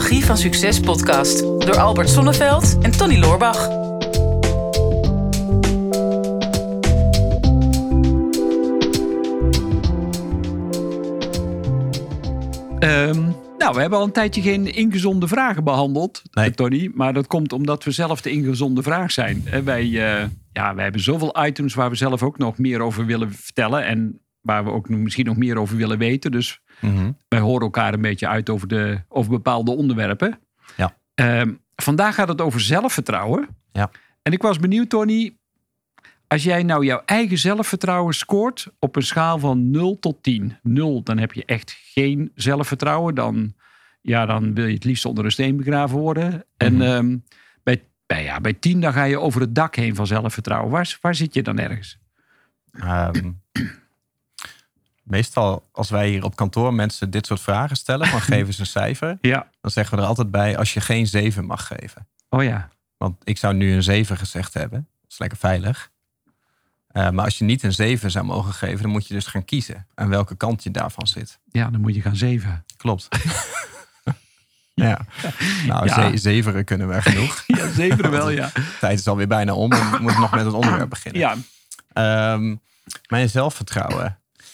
Psychologie van Succes podcast door Albert Sonneveld en Tony Loorbach. We hebben al een tijdje geen ingezonde vragen behandeld, Tony. Maar dat komt omdat we zelf de ingezonde vraag zijn. Wij hebben zoveel items waar we zelf ook nog meer over willen vertellen. En waar we ook misschien nog meer over willen weten. Dus wij horen elkaar een beetje uit over bepaalde onderwerpen. Ja. Vandaag gaat het over zelfvertrouwen. Ja. En ik was benieuwd, Tony. Als jij nou jouw eigen zelfvertrouwen scoort op een schaal van 0 tot 10. 0, dan heb je echt geen zelfvertrouwen. Dan wil je het liefst onder een steen begraven worden. En bij 10 dan ga je over het dak heen van zelfvertrouwen. Waar zit je dan ergens? Meestal als wij hier op kantoor mensen dit soort vragen stellen, van geven ze een cijfer. Ja. Dan zeggen we er altijd bij als je geen 7 mag geven. Oh ja. Want ik zou nu een 7 gezegd hebben. Dat is lekker veilig. Maar als je niet een 7 zou mogen geven, dan moet je dus gaan kiezen aan welke kant je daarvan zit. Ja, dan moet je gaan 7. Klopt. Ja. Nou, 7 kunnen we genoeg. Ja, 7 wel, ja. De tijd is alweer bijna om en we moeten nog met het onderwerp beginnen. Ja. Mijn zelfvertrouwen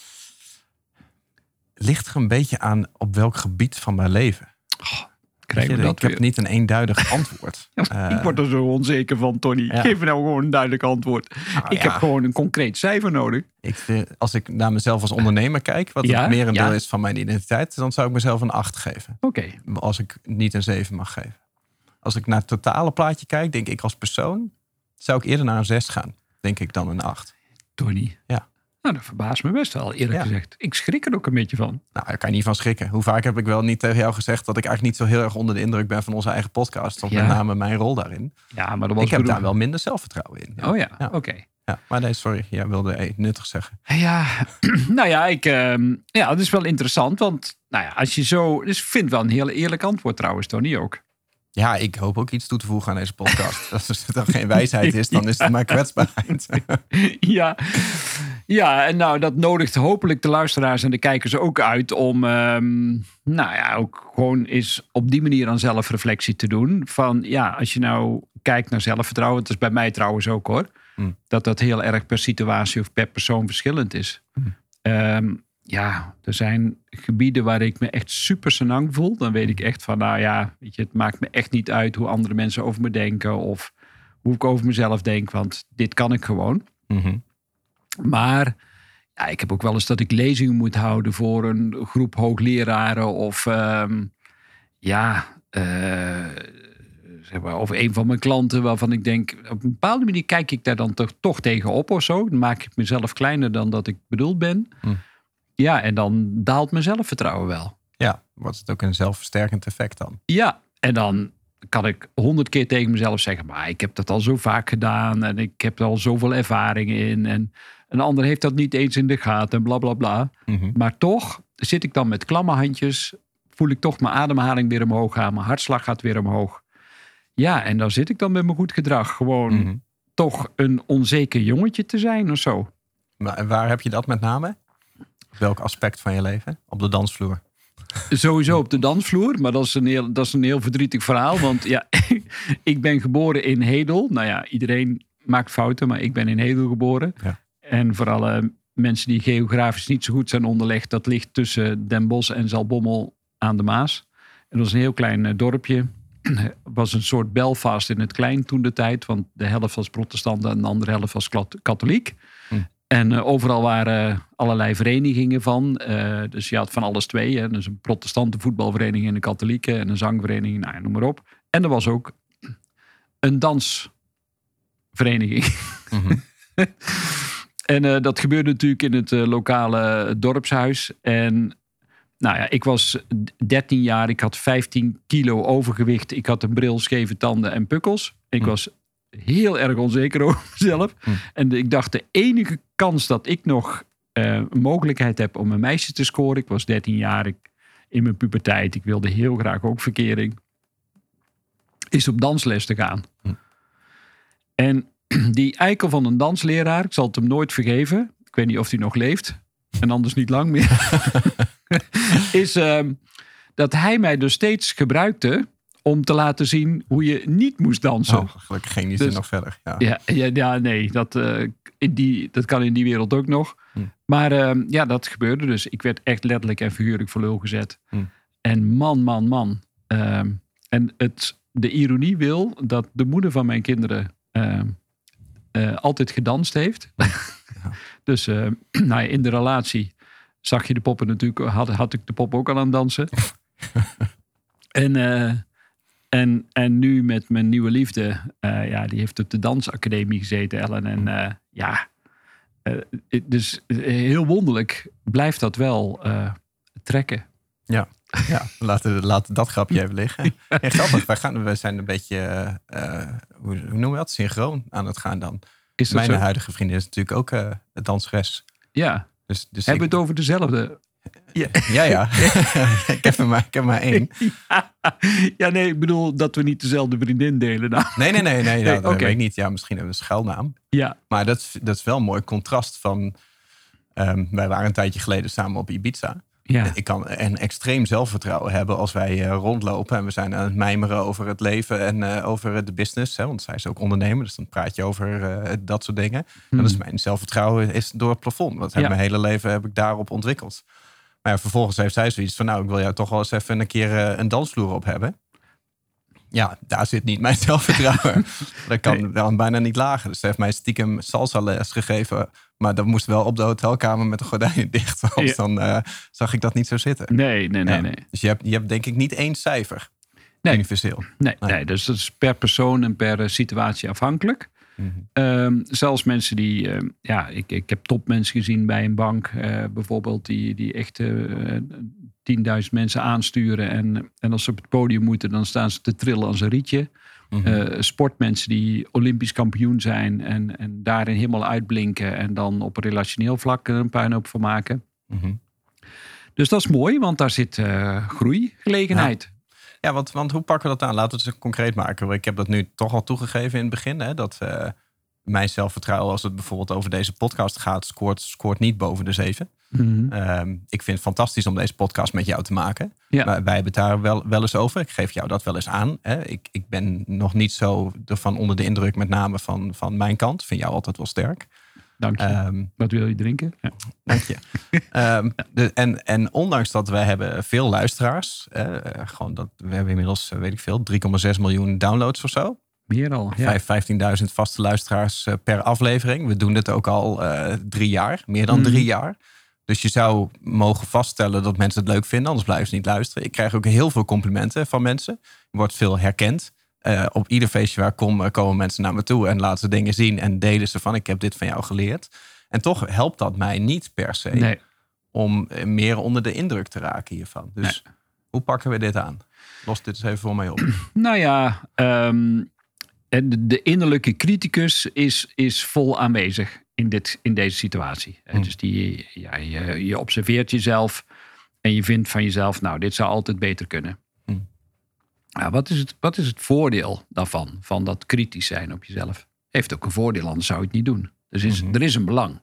ligt er een beetje aan op welk gebied van mijn leven. Ik heb niet een eenduidig antwoord. Ik word er zo onzeker van, Tony. Ja. Geef me nou gewoon een duidelijk antwoord. Ik heb gewoon een concreet cijfer nodig. Als ik naar mezelf als ondernemer kijk, wat het merendeel is van mijn identiteit, dan zou ik mezelf een 8 geven. Oké. Als ik niet een 7 mag geven. Als ik naar het totale plaatje kijk, denk ik als persoon, zou ik eerder naar een 6 gaan, denk ik, dan een 8. Tony. Ja. Nou, dat verbaast me best wel, eerlijk gezegd. Ik schrik er ook een beetje van. Nou, daar kan je niet van schrikken. Hoe vaak heb ik wel niet tegen jou gezegd dat ik eigenlijk niet zo heel erg onder de indruk ben van onze eigen podcast. Of met name mijn rol daarin. Ja, maar dat was ik heb daar wel minder zelfvertrouwen in. Ja. Oh ja, oké. Ja, maar nee, sorry. Jij wilde nuttig zeggen. Ja, nou ja, het is wel interessant. Want als je zo... Dus ik vind het wel een heel eerlijk antwoord trouwens, Tony ook. Ja, ik hoop ook iets toe te voegen aan deze podcast. Als het dan geen wijsheid is, dan is het maar kwetsbaarheid. Ja, en nou, dat nodigt hopelijk de luisteraars en de kijkers ook uit om ook gewoon eens op die manier aan zelfreflectie te doen. Van als je nou kijkt naar zelfvertrouwen, dat is bij mij trouwens ook hoor, dat heel erg per situatie of per persoon verschillend is. Er zijn gebieden waar ik me echt super senang voel. Dan weet ik echt van, het maakt me echt niet uit hoe andere mensen over me denken of hoe ik over mezelf denk, want dit kan ik gewoon. Maar ik heb ook wel eens dat ik lezingen moet houden voor een groep hoogleraren of of een van mijn klanten waarvan ik denk, op een bepaalde manier kijk ik daar dan toch tegenop of zo. Dan maak ik mezelf kleiner dan dat ik bedoeld ben. Ja, en dan daalt mijn zelfvertrouwen wel. Ja, wordt het ook een zelfversterkend effect dan? Ja, en dan kan ik 100 keer tegen mezelf zeggen, maar ik heb dat al zo vaak gedaan en ik heb er al zoveel ervaring in en een ander heeft dat niet eens in de gaten en bla bla bla. Maar toch zit ik dan met klamme handjes, voel ik toch mijn ademhaling weer omhoog gaan, mijn hartslag gaat weer omhoog. Ja, en dan zit ik dan met mijn goed gedrag gewoon toch een onzeker jongetje te zijn of zo. Maar waar heb je dat met name? Welk aspect van je leven? Op de dansvloer? Sowieso op de dansvloer, maar dat is een heel verdrietig verhaal. Want ik ben geboren in Hedel. Nou ja, iedereen maakt fouten, maar ik ben in Hedel geboren. Ja. En voor alle mensen die geografisch niet zo goed zijn onderlegd, dat ligt tussen Den Bosch en Zaltbommel aan de Maas. En dat is een heel klein dorpje. Het was een soort Belfast in het klein toen de tijd, want de helft was protestanten en de andere helft was katholiek. En overal waren allerlei verenigingen van. Dus je had van alles twee. Hè. Dus een protestante voetbalvereniging en een katholieke en een zangvereniging, noem maar op. En er was ook een dansvereniging. En dat gebeurde natuurlijk in het lokale dorpshuis. En ik was 13 jaar, ik had 15 kilo overgewicht. Ik had een bril, scheve tanden en pukkels. Ik was heel erg onzeker over mezelf. En ik dacht, de enige kans dat ik nog een mogelijkheid heb om een meisje te scoren. Ik was 13 jaar in mijn puberteit. Ik wilde heel graag ook verkering. Is op dansles te gaan. En die eikel van een dansleraar, ik zal het hem nooit vergeven. Ik weet niet of hij nog leeft. En anders niet lang meer. dat hij mij dus steeds gebruikte om te laten zien hoe je niet moest dansen. Oh, gelukkig ging die zin nog verder. Ja, nee, dat kan in die wereld ook nog. Maar dat gebeurde dus. Ik werd echt letterlijk en figuurlijk voor lul gezet. En man. En de ironie wil dat de moeder van mijn kinderen altijd gedanst heeft. Ja. Dus in de relatie zag je de poppen natuurlijk, had ik de pop ook al aan het dansen. En nu met mijn nieuwe liefde, die heeft op de dansacademie gezeten, Ellen. En dus heel wonderlijk blijft dat wel trekken. Ja, laten dat grapje even liggen. Ja, grappig, we zijn een beetje, hoe noemen we dat, synchroon aan het gaan dan. Mijn huidige vriendin is natuurlijk ook danseres. Ja, dus hebben we het over dezelfde? Ja. ik heb maar één. Ja, nee, ik bedoel dat we niet dezelfde vriendin delen. Nou. Nee, dat weet ik niet. Ja, misschien hebben we een schuilnaam. Ja. Maar dat is wel een mooi contrast van... wij waren een tijdje geleden samen op Ibiza. Ja. Ik kan een extreem zelfvertrouwen hebben als wij rondlopen. En we zijn aan het mijmeren over het leven en over de business. Hè, want zij is ook ondernemer, dus dan praat je over dat soort dingen. En dus mijn zelfvertrouwen is door het plafond. Want mijn hele leven heb ik daarop ontwikkeld. Maar ja, vervolgens heeft zij zoiets van... ik wil jou toch wel eens even een keer een dansvloer op hebben. Ja, daar zit niet mijn zelfvertrouwen. Dat kan dan bijna niet lager. Dus ze heeft mij stiekem salsa les gegeven. Maar dat moest wel op de hotelkamer met de gordijnen dicht. Want dan zag ik dat niet zo zitten. Nee. Dus je hebt denk ik niet één cijfer. Universeel. Nee, dus dat is per persoon en per situatie afhankelijk. Zelfs mensen die... ik heb topmensen gezien bij een bank bijvoorbeeld... die echt 10.000 mensen aansturen. En als ze op het podium moeten... dan staan ze te trillen als een rietje. Sportmensen die olympisch kampioen zijn... en daarin helemaal uitblinken... en dan op een relationeel vlak een puinhoop van maken. Dus dat is mooi, want daar zit groeigelegenheid. Ja, want hoe pakken we dat aan? Laten we het concreet maken. Ik heb dat nu toch al toegegeven in het begin. Hè, dat mijn zelfvertrouwen, als het bijvoorbeeld over deze podcast gaat... scoort niet boven de 7. Ik vind het fantastisch om deze podcast met jou te maken. Ja. Maar wij hebben het daar wel eens over. Ik geef jou dat wel eens aan. Hè. Ik ben nog niet zo ervan onder de indruk... met name van mijn kant. Ik vind jou altijd wel sterk. Dank je. Wat wil je drinken? Ja. Dank je. En ondanks dat wij hebben veel luisteraars... we hebben inmiddels, 3,6 miljoen downloads of zo. Meer al, ja. 15.000 vaste luisteraars per aflevering. We doen dit ook al 3 jaar. Meer dan 3 jaar. Dus je zou mogen vaststellen dat mensen het leuk vinden. Anders blijven ze niet luisteren. Ik krijg ook heel veel complimenten van mensen. Er wordt veel herkend. Op ieder feestje waar ik kom, komen mensen naar me toe... en laten ze dingen zien en delen ze van... ik heb dit van jou geleerd. En toch helpt dat mij niet per se... om meer onder de indruk te raken hiervan. Dus hoe pakken we dit aan? Los dit eens even voor mij op. Nou ja, de innerlijke criticus is vol aanwezig in deze situatie. Dus je observeert jezelf en je vindt van jezelf... nou, dit zou altijd beter kunnen. Nou, wat is het voordeel daarvan? Van dat kritisch zijn op jezelf? Heeft ook een voordeel, anders zou je het niet doen. Dus er is een belang.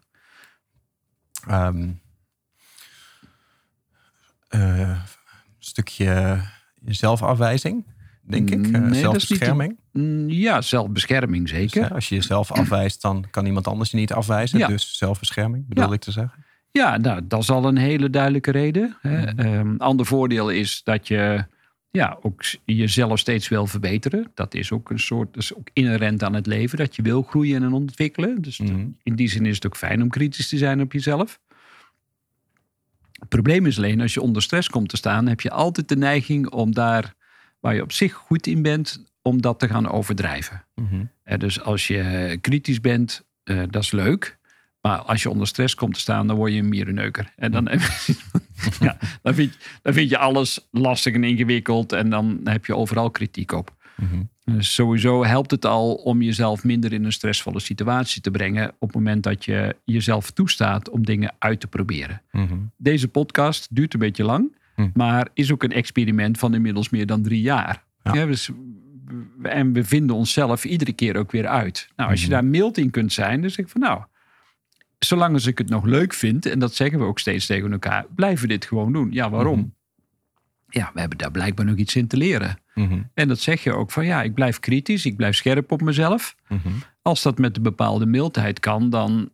Stukje zelfafwijzing, denk ik. Zelfbescherming. Ja, zelfbescherming zeker. Dus, als je jezelf afwijst, dan kan iemand anders je niet afwijzen. Ja. Dus zelfbescherming, bedoel ik te zeggen. Ja, nou, dat is al een hele duidelijke reden. Een ander voordeel is dat je ook jezelf steeds wil verbeteren. Dat is ook ook inherent aan het leven. Dat je wil groeien en ontwikkelen. Dus in die zin is het ook fijn om kritisch te zijn op jezelf. Het probleem is alleen, als je onder stress komt te staan... heb je altijd de neiging om daar, waar je op zich goed in bent... om dat te gaan overdrijven. Dus als je kritisch bent, dat is leuk. Maar als je onder stress komt te staan, dan word je een mierenneuker. En dan, dan vind je alles lastig en ingewikkeld. En dan heb je overal kritiek op. Dus sowieso helpt het al om jezelf minder in een stressvolle situatie te brengen... op het moment dat je jezelf toestaat om dingen uit te proberen. Deze podcast duurt een beetje lang... maar is ook een experiment van inmiddels meer dan 3 jaar. Ja, dus, en we vinden onszelf iedere keer ook weer uit. Nou, als je daar mild in kunt zijn, dan zeg ik van zolang als ik het nog leuk vind... en dat zeggen we ook steeds tegen elkaar... blijven we dit gewoon doen. Ja, waarom? ja, we hebben daar blijkbaar nog iets in te leren. Mm-hmm. En dat zeg je ook van ik blijf kritisch, ik blijf scherp op mezelf. Mm-hmm. Als dat met een bepaalde mildheid kan, dan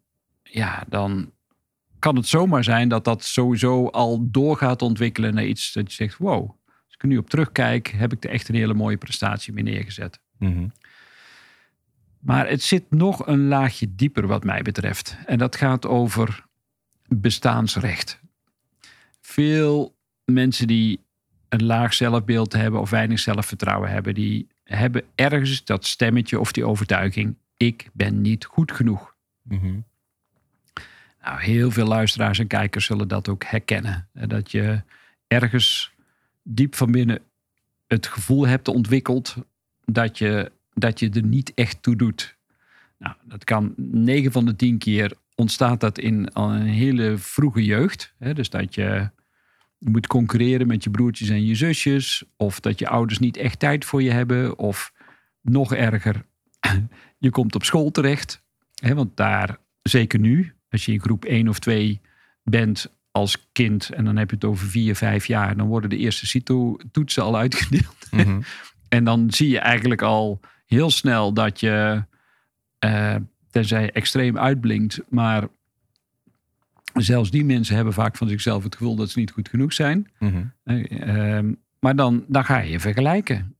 kan het zomaar zijn dat sowieso al door gaat ontwikkelen naar iets dat je zegt, wow, als ik er nu op terugkijk, heb ik er echt een hele mooie prestatie mee neergezet. Mm-hmm. Maar het zit nog een laagje dieper wat mij betreft. En dat gaat over bestaansrecht. Veel mensen die een laag zelfbeeld hebben of weinig zelfvertrouwen hebben, die hebben ergens dat stemmetje of die overtuiging, ik ben niet goed genoeg. Mm-hmm. Nou, heel veel luisteraars en kijkers zullen dat ook herkennen. Dat je ergens diep van binnen het gevoel hebt ontwikkeld dat je er niet echt toe doet. Nou, dat kan 9 van de 10 keer ontstaat dat in al een hele vroege jeugd. Dus dat je moet concurreren met je broertjes en je zusjes. Of dat je ouders niet echt tijd voor je hebben. Of nog erger, je komt op school terecht. Want daar, zeker nu, als je in groep 1 of 2 bent als kind, en dan heb je het over 4, 5 jaar, dan worden de eerste CITO-toetsen al uitgedeeld. Mm-hmm. En dan zie je eigenlijk al heel snel dat je, tenzij je extreem uitblinkt, maar zelfs die mensen hebben vaak van zichzelf het gevoel dat ze niet goed genoeg zijn. Mm-hmm. Maar dan ga je vergelijken.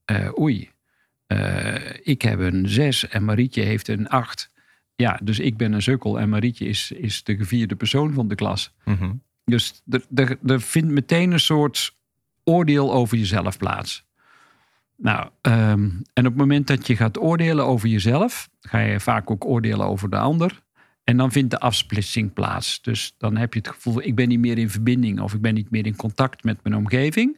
Ik heb een 6 en Marietje heeft een 8. Ja, dus ik ben een sukkel en Marietje is de gevierde persoon van de klas. Mm-hmm. Dus er vindt meteen een soort oordeel over jezelf plaats. Nou, en op het moment dat je gaat oordelen over jezelf, ga je vaak ook oordelen over de ander. En dan vindt de afsplitsing plaats. Dus dan heb je het gevoel, ik ben niet meer in verbinding of ik ben niet meer in contact met mijn omgeving.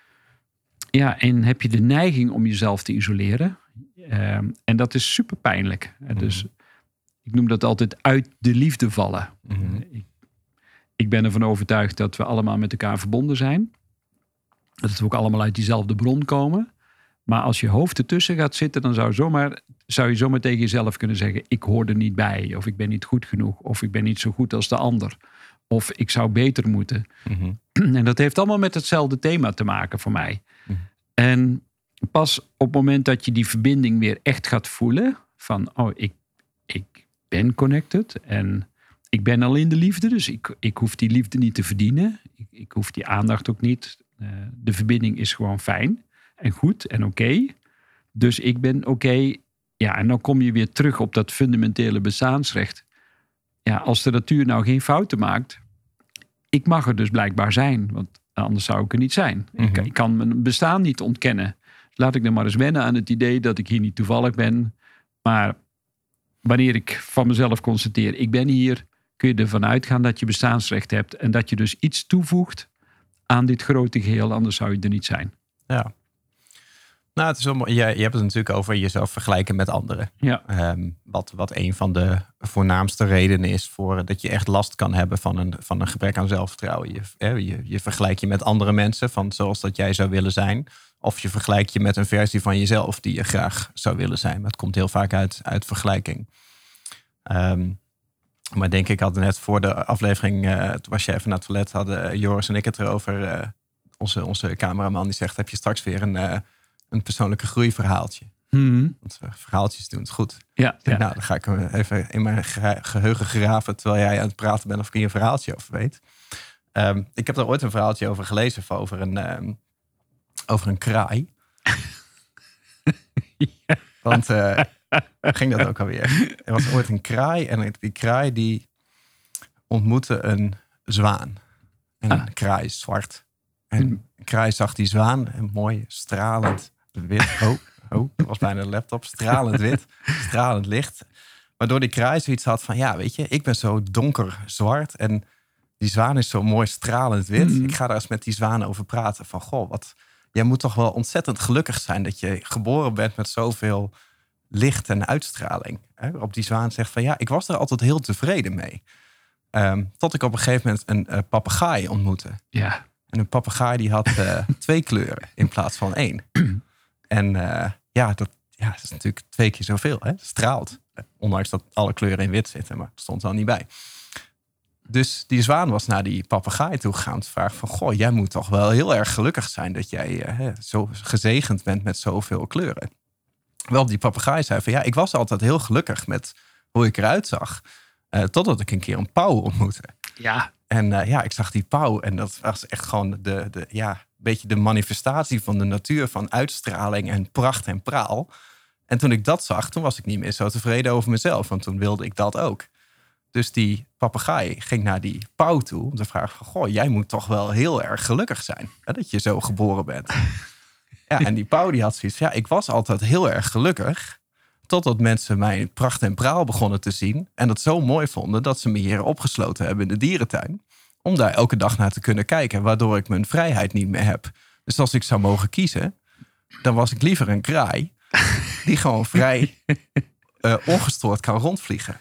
Ja, en heb je de neiging om jezelf te isoleren. En dat is super pijnlijk. Mm-hmm. Dus ik noem dat altijd uit de liefde vallen. Mm-hmm. Ik ben ervan overtuigd dat we allemaal met elkaar verbonden zijn. Dat we ook allemaal uit diezelfde bron komen. Maar als je hoofd ertussen gaat zitten, dan zou je zomaar tegen jezelf kunnen zeggen, ik hoor er niet bij. Of ik ben niet goed genoeg. Of ik ben niet zo goed als de ander. Of ik zou beter moeten. Mm-hmm. En dat heeft allemaal met hetzelfde thema te maken voor mij. Mm-hmm. En pas op het moment dat je die verbinding weer echt gaat voelen, van ik ben connected en ik ben al in de liefde, dus ik hoef die liefde niet te verdienen. Ik hoef die aandacht ook niet. De verbinding is gewoon fijn en goed en oké. Dus ik ben oké. Ja, en dan kom je weer terug op dat fundamentele bestaansrecht. Ja, als de natuur nou geen fouten maakt, ik mag er dus blijkbaar zijn, want anders zou ik er niet zijn. Mm-hmm. Ik kan mijn bestaan niet ontkennen. Laat ik dan maar eens wennen aan het idee dat ik hier niet toevallig ben. Maar wanneer ik van mezelf constateer, ik ben hier, kun je ervan uitgaan dat je bestaansrecht hebt. En dat je dus iets toevoegt aan dit grote geheel, anders zou je er niet zijn. Ja. Nou, het is wel mooi. Je hebt het natuurlijk over jezelf vergelijken met anderen. Ja. Wat een van de voornaamste redenen is voor dat je echt last kan hebben van een gebrek aan zelfvertrouwen. Je vergelijk je met andere mensen van zoals dat jij zou willen zijn. Of je vergelijk je met een versie van jezelf die je graag zou willen zijn. Maar het komt heel vaak uit vergelijking. Maar denk ik had net voor de aflevering, toen was je even naar het toilet, hadden Joris en ik het erover. Onze cameraman die zegt, heb je straks weer een persoonlijke groeiverhaaltje? Mm-hmm. Want verhaaltjes doen het goed. Ja, Nou, dan ga ik even in mijn geheugen graven terwijl jij aan het praten bent of ik hier een verhaaltje over weet. Ik heb er ooit een verhaaltje over gelezen over een kraai. Ja. Want ging dat ook alweer? Er was ooit een kraai en die kraai die ontmoette een zwaan. En een kraai is zwart. En een kraai zag die zwaan en mooi stralend wit. Oh, dat was bijna de laptop. Stralend wit, stralend licht. Waardoor die kraai zoiets had van, ja, weet je, ik ben zo donker zwart en die zwaan is zo mooi stralend wit. Mm-hmm. Ik ga daar eens met die zwaan over praten. Van, goh, jij moet toch wel ontzettend gelukkig zijn dat je geboren bent met zoveel licht en uitstraling. Op die zwaan zegt van, ja, ik was er altijd heel tevreden mee. Tot ik op een gegeven moment een papegaai ontmoette. Ja. En een papegaai die had 2 kleuren in plaats van 1. En dat is natuurlijk 2 keer zoveel. Hè? Het straalt. Ondanks dat alle kleuren in wit zitten, maar dat stond er al niet bij. Dus die zwaan was naar die papegaai toe gegaan te vragen van... Goh, jij moet toch wel heel erg gelukkig zijn dat jij zo gezegend bent met zoveel kleuren. Wel, die papegaai zei van ik was altijd heel gelukkig met hoe ik eruit zag. Totdat ik een keer een pauw ontmoette. Ja. En ik zag die pauw en dat was echt gewoon een beetje de manifestatie van de natuur, van uitstraling en pracht en praal. En toen ik dat zag, toen was ik niet meer zo tevreden over mezelf, want toen wilde ik dat ook. Dus die papegaai ging naar die pauw toe om te vragen van... Goh, jij moet toch wel heel erg gelukkig zijn dat je zo geboren bent. Ja, en die pauw die had zoiets van... ik was altijd heel erg gelukkig... totdat mensen mijn pracht en praal begonnen te zien... en dat zo mooi vonden dat ze me hier opgesloten hebben in de dierentuin... om daar elke dag naar te kunnen kijken... waardoor ik mijn vrijheid niet meer heb. Dus als ik zou mogen kiezen... dan was ik liever een kraai... die gewoon vrij ongestoord kan rondvliegen.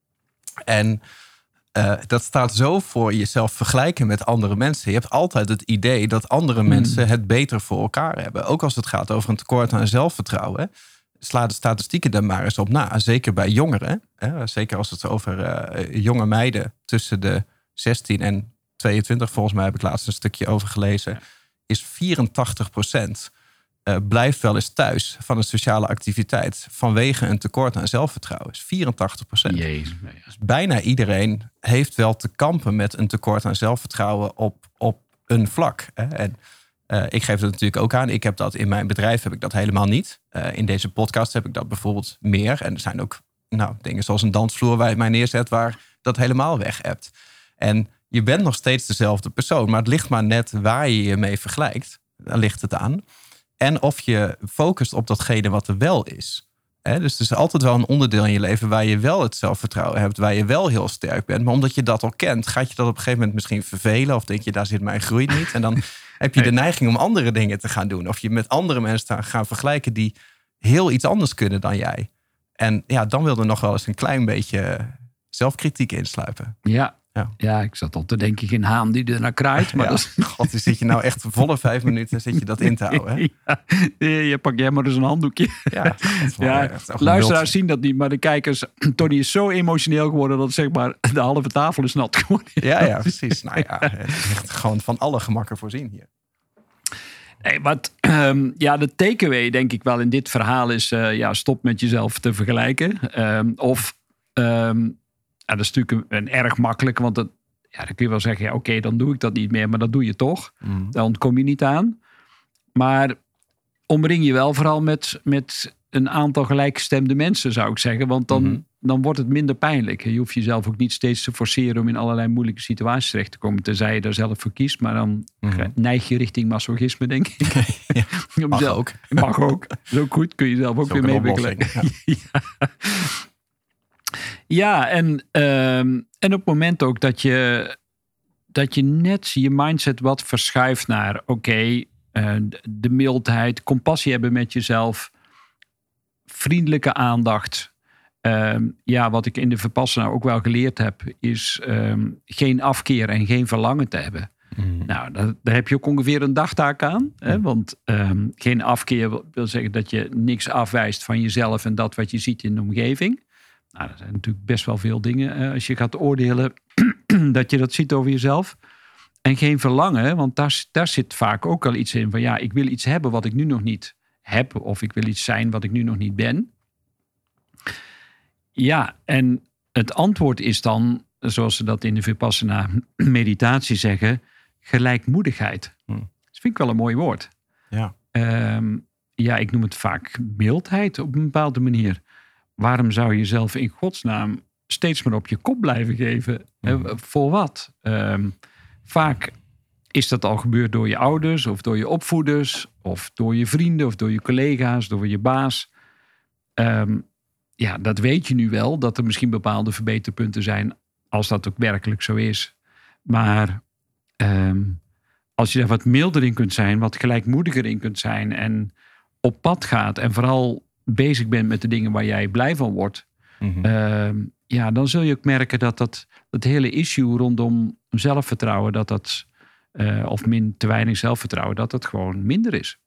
En dat staat zo voor jezelf vergelijken met andere mensen. Je hebt altijd het idee dat andere mensen het beter voor elkaar hebben. Ook als het gaat over een tekort aan zelfvertrouwen. Sla de statistieken daar maar eens op na. Zeker bij jongeren. Zeker als het over jonge meiden tussen de 16 en 22... volgens mij heb ik laatst een stukje over gelezen... is 84% blijft wel eens thuis van een sociale activiteit... vanwege een tekort aan zelfvertrouwen. Is 84%. Jezus. Dus bijna iedereen heeft wel te kampen met een tekort aan zelfvertrouwen op een vlak. En ik geef het natuurlijk ook aan. Ik heb dat in mijn bedrijf heb ik dat helemaal niet. In deze podcast heb ik dat bijvoorbeeld meer. En er zijn ook dingen zoals een dansvloer waar je mij neerzet... waar dat helemaal weg hebt. En je bent nog steeds dezelfde persoon... maar het ligt maar net waar je je mee vergelijkt. Daar ligt het aan. En of je focust op datgene wat er wel is. Dus er is altijd wel een onderdeel in je leven... waar je wel het zelfvertrouwen hebt... waar je wel heel sterk bent. Maar omdat je dat al kent... gaat je dat op een gegeven moment misschien vervelen... of denk je, daar zit mijn groei niet. En dan heb je de neiging om andere dingen te gaan doen. Of je met andere mensen gaan vergelijken... die heel iets anders kunnen dan jij. En dan wil er nog wel eens een klein beetje zelfkritiek insluipen. Ja, ik zat al te denken, geen haan die er naar kraait. Maar God, dan zit je nou echt volle 5 minuten zit je dat in te houden. Hè? Je pak jij maar eens een handdoekje. Luisteraars zien dat niet, maar de kijkers... Tony is zo emotioneel geworden dat zeg maar de halve tafel is nat geworden. Ja, precies. Het is echt gewoon van alle gemakken voorzien hier. Nee, maar de takeaway denk ik wel in dit verhaal is... stop met jezelf te vergelijken. Dat is natuurlijk een erg makkelijk, want dan kun je wel zeggen... oké, dan doe ik dat niet meer, maar dat doe je toch. Daar ontkom je niet aan. Maar omring je wel vooral met een aantal gelijkgestemde mensen, zou ik zeggen. Want dan wordt het minder pijnlijk. Je hoeft jezelf ook niet steeds te forceren... om in allerlei moeilijke situaties terecht te komen... tenzij je daar zelf voor kiest. Maar dan neig je richting masochisme, denk ik. Mag ook. Zo goed, kun je zelf ook weer meewikkelen. Ja, en op het moment ook dat je net je mindset wat verschuift naar... de mildheid, compassie hebben met jezelf... vriendelijke aandacht. Wat ik in de Vipassana ook wel geleerd heb... is geen afkeer en geen verlangen te hebben. Nou, daar heb je ook ongeveer een dagtaak aan. Hè? Want geen afkeer wil zeggen dat je niks afwijst van jezelf... en dat wat je ziet in de omgeving... Nou, er zijn natuurlijk best wel veel dingen als je gaat oordelen dat je dat ziet over jezelf. En geen verlangen, want daar zit vaak ook al iets in van ik wil iets hebben wat ik nu nog niet heb. Of ik wil iets zijn wat ik nu nog niet ben. Ja, en het antwoord is dan, zoals ze dat in de Vipassana meditatie zeggen, gelijkmoedigheid. Dat vind ik wel een mooi woord. Ik noem het vaak mildheid op een bepaalde manier. Waarom zou je jezelf in godsnaam steeds maar op je kop blijven geven? Voor wat? Vaak is dat al gebeurd door je ouders of door je opvoeders... of door je vrienden of door je collega's, door je baas. Dat weet je nu wel, dat er misschien bepaalde verbeterpunten zijn... als dat ook werkelijk zo is. Maar als je daar wat milder in kunt zijn... wat gelijkmoediger in kunt zijn en op pad gaat... en vooral bezig bent met de dingen waar jij blij van wordt... dan zul je ook merken dat hele issue rondom zelfvertrouwen... of te weinig zelfvertrouwen, dat het gewoon minder is.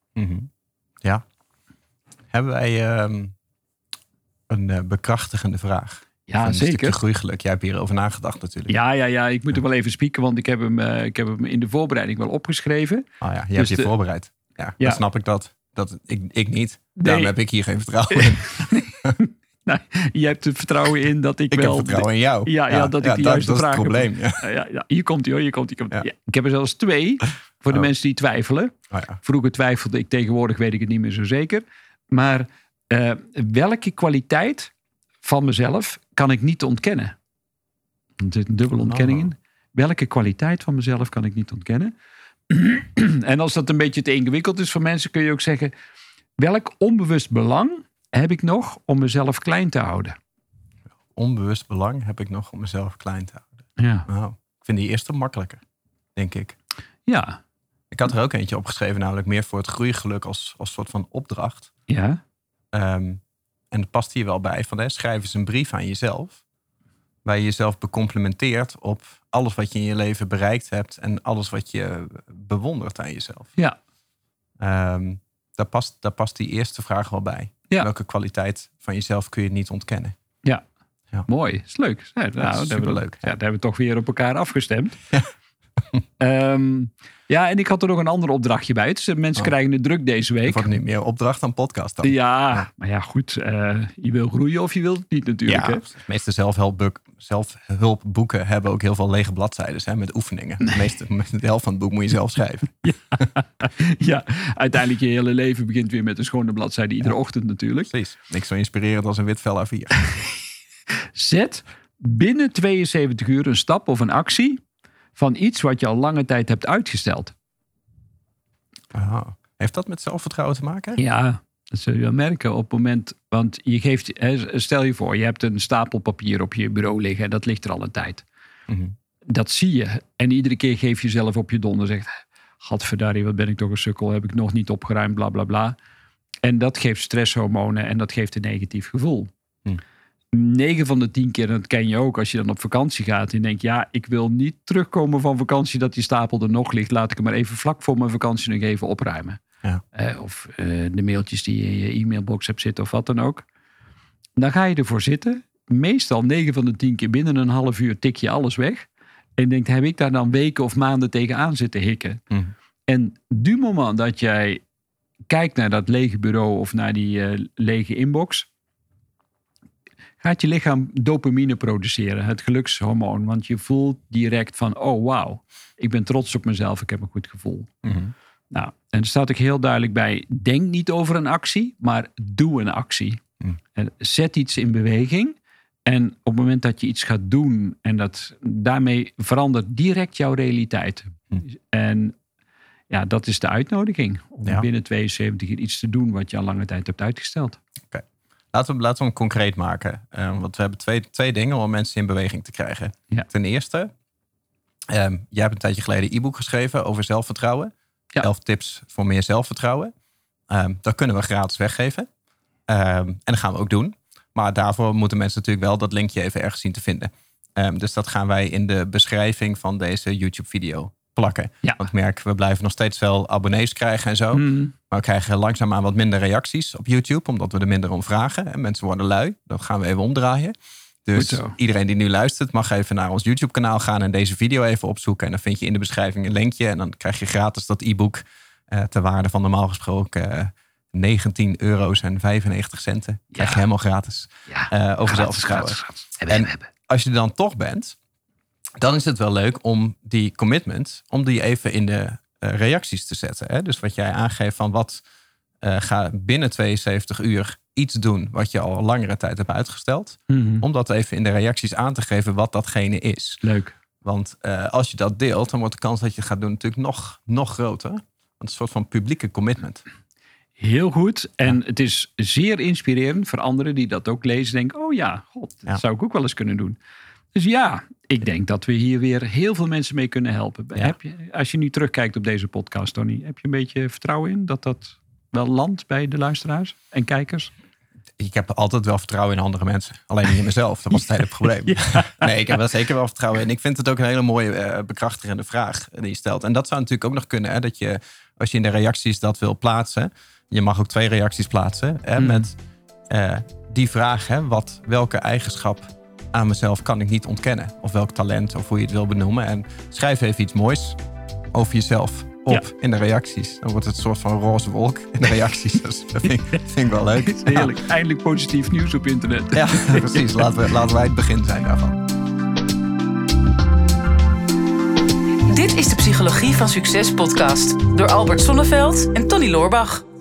Ja. Hebben wij een bekrachtigende vraag? Ja, een zeker. stukje groeigeluk. Jij hebt hierover nagedacht natuurlijk. Ja. Ik moet er wel even spieken, want ik heb hem in de voorbereiding wel opgeschreven. Oh ja, je hebt je voorbereid. Ja, dan snap ik dat. Ik niet. Nee. Daarom heb ik hier geen vertrouwen in. Nou, je hebt er vertrouwen in dat ik wel... Ik heb vertrouwen in jou. Dat ik de juiste vraag heb. Dat is het probleem. Ja, hier komt hij hoor. Ja. Ik heb er zelfs 2 voor de mensen die twijfelen. Vroeger twijfelde ik, tegenwoordig weet ik het niet meer zo zeker. Maar welke kwaliteit van mezelf kan ik niet ontkennen? Er zit een dubbele ontkenning in. Welke kwaliteit van mezelf kan ik niet ontkennen? En als dat een beetje te ingewikkeld is voor mensen, kun je ook zeggen... welk onbewust belang heb ik nog om mezelf klein te houden? Onbewust belang heb ik nog om mezelf klein te houden. Ja. Nou, ik vind die eerste makkelijker, denk ik. Ja. Ik had er ook eentje opgeschreven, namelijk meer voor het groeigeluk als soort van opdracht. Ja. En het past hier wel bij. Schrijf eens een brief aan jezelf. Waar je jezelf becomplimenteert op alles wat je in je leven bereikt hebt. En alles wat je bewondert aan jezelf. Ja. Daar past die eerste vraag wel bij. Ja. Welke kwaliteit van jezelf kun je niet ontkennen? Ja. Mooi. Is leuk. Ja, dat is superleuk. Daar hebben we toch weer op elkaar afgestemd. Ja. En ik had er nog een ander opdrachtje bij. Dus mensen krijgen het druk deze week. Wat niet meer opdracht dan podcast dan. Ja, maar ja goed. Je wil groeien of je wilt het niet natuurlijk. Ja, hè? de meeste zelfhulpboeken hebben ook heel veel lege bladzijden met oefeningen. De helft van het boek moet je zelf schrijven. Ja, uiteindelijk je hele leven begint weer met een schone bladzijde iedere ochtend natuurlijk. Precies. Niks zo inspirerend als een wit vel A4. Zet binnen 72 uur een stap of een actie van iets wat je al lange tijd hebt uitgesteld. Heeft dat met zelfvertrouwen te maken? Ja, dat zul je wel merken op het moment. Want je geeft, stel je voor, je hebt een stapel papier op je bureau liggen en dat ligt er al een tijd. Mm-hmm. Dat zie je. En iedere keer geef je zelf op je donder. Zegt, gadverdarrie, wat ben ik toch een sukkel. Heb ik nog niet opgeruimd, bla bla bla. En dat geeft stresshormonen en dat geeft een negatief gevoel. 9 van de 10 keer, en dat ken je ook als je dan op vakantie gaat. En je denkt, ja, ik wil niet terugkomen van vakantie dat die stapel er nog ligt. Laat ik hem maar even vlak voor mijn vakantie nog even opruimen. Ja. Of de mailtjes die je in je e-mailbox hebt zitten of wat dan ook. Dan ga je ervoor zitten. Meestal 9 van de 10 keer binnen een half uur tik je alles weg. En denkt, heb ik daar dan weken of maanden tegenaan zitten hikken? En du moment dat jij kijkt naar dat lege bureau of naar die lege inbox, gaat je lichaam dopamine produceren, het gelukshormoon. Want je voelt direct van, oh wauw, ik ben trots op mezelf, ik heb een goed gevoel. Nou, en er staat ook heel duidelijk bij, denk niet over een actie, maar doe een actie. En zet iets in beweging. En op het moment dat je iets gaat doen en daarmee verandert direct jouw realiteit. En ja, dat is de uitnodiging. Om binnen 72 uur iets te doen wat je al lange tijd hebt uitgesteld. Okay. Laten we hem concreet maken. Want we hebben twee dingen om mensen in beweging te krijgen. Ja. Ten eerste, jij hebt een tijdje geleden een e-book geschreven over zelfvertrouwen. 11 tips voor meer zelfvertrouwen. Dat kunnen we gratis weggeven. En dat gaan we ook doen. Maar daarvoor moeten mensen natuurlijk wel dat linkje even ergens zien te vinden. Dus dat gaan wij in de beschrijving van deze YouTube-video plakken. Ja. Want ik merk, we blijven nog steeds wel abonnees krijgen en zo. Maar we krijgen langzaamaan wat minder reacties op YouTube, omdat we er minder om vragen. En mensen worden lui. Dat gaan we even omdraaien. Dus iedereen die nu luistert mag even naar ons YouTube-kanaal gaan en deze video even opzoeken. En dan vind je in de beschrijving een linkje. En dan krijg je gratis dat e-book ter waarde van normaal gesproken €19,95. Krijg je helemaal gratis. Over zelfvertrouwen. En als je er dan toch bent, dan is het wel leuk om die commitment, om die even in de reacties te zetten. Hè? Dus wat jij aangeeft van ga binnen 72 uur iets doen wat je al langere tijd hebt uitgesteld. Om dat even in de reacties aan te geven wat datgene is. Leuk. Want als je dat deelt, dan wordt de kans dat je het gaat doen natuurlijk nog groter. Want een soort van publieke commitment. Heel goed. En het is zeer inspirerend voor anderen die dat ook lezen. Denken, oh ja, dat zou ik ook wel eens kunnen doen. Dus ja, ik denk dat we hier weer heel veel mensen mee kunnen helpen. Ja. Als je nu terugkijkt op deze podcast, Tony, heb je een beetje vertrouwen in dat dat wel landt bij de luisteraars en kijkers? Ik heb altijd wel vertrouwen in andere mensen. Alleen niet in mezelf. Dat was het hele probleem. Nee, ik heb wel zeker wel vertrouwen in. Ik vind het ook een hele mooie bekrachtigende vraag die je stelt. En dat zou natuurlijk ook nog kunnen. Hè, dat je, als je in de reacties dat wil plaatsen. Je mag ook 2 reacties plaatsen. Hè, met die vraag. Hè, welke eigenschap aan mezelf kan ik niet ontkennen. Of welk talent, of hoe je het wil benoemen. En schrijf even iets moois over jezelf op in de reacties. Dan wordt het een soort van roze wolk in de reacties. Dus dat vind ik wel leuk. Heerlijk. Ja. Eindelijk positief nieuws op internet. Ja, precies. Laten wij het begin zijn daarvan. Dit is de Psychologie van Succes podcast door Albert Sonneveld en Tony Loorbach.